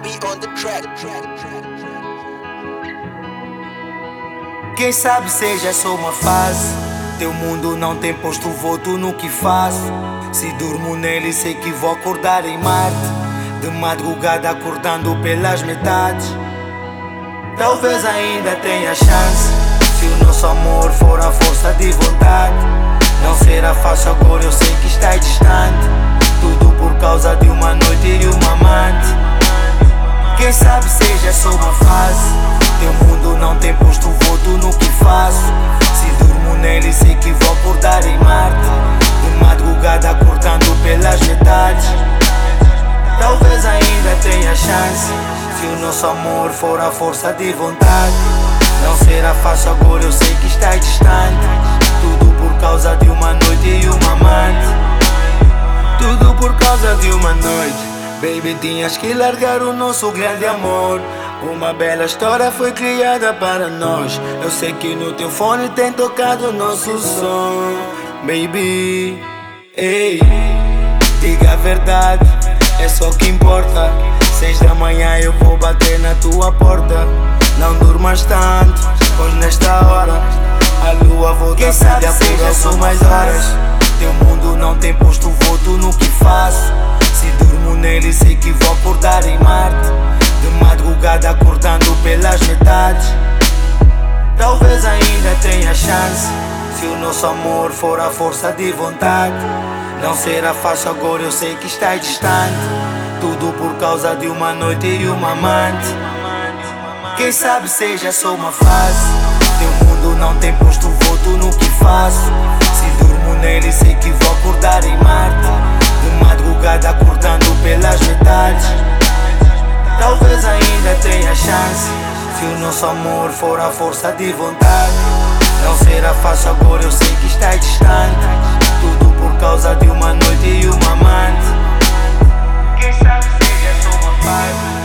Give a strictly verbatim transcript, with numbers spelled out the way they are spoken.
Bobby on the track. Quem sabe seja só uma fase. Teu mundo não tem posto voto no que faço. Se durmo nele sei que vou acordar em Marte. De madrugada acordando pelas metades. Talvez ainda tenha chance, se o nosso amor for a força de vontade. Não será fácil agora, eu sei que estás distante. Tudo por causa de uma noite e uma amante. Quem sabe seja só uma fase. Teu mundo não tem posto voto no que faço. Se durmo nele sei que vou acordar em Marte. De madrugada acordando pelas metades. Talvez ainda tenha chance, se o nosso amor for a força de vontade. Não será fácil agora, eu sei que estás distante. Tudo por causa de uma noite e uma amante. Tudo por causa de uma noite. Baby, tinhas que largar o nosso grande amor. Uma bela história foi criada para nós. Eu sei que no teu fone tem tocado o nosso som. Baby, ei, diga a verdade, é só o que importa. Seis da manhã eu vou bater na tua porta. Não durmas tanto, pois nesta hora a lua volta a brilhar por algumas mais horas. Teu mundo não tem posto voto no que faço. Se durmo nele sei que vou acordar em Marte. De madrugada acordando pelas metades. Talvez ainda tenha chance, se o nosso amor for a força de vontade. Não será fácil agora, eu sei que estás distante. Tudo por causa de uma noite e uma amante. Quem sabe seja só uma fase. Teu mundo não tem posto voto no que faço. Se durmo nele sei que vou acordar em Marte. De madrugada acordando pelas metades. Talvez ainda tenha chance, se o nosso amor for a força de vontade. Não será fácil agora, eu sei que estás distante. Tudo por causa de uma noite e uma amante. Quem sabe seja só uma fase.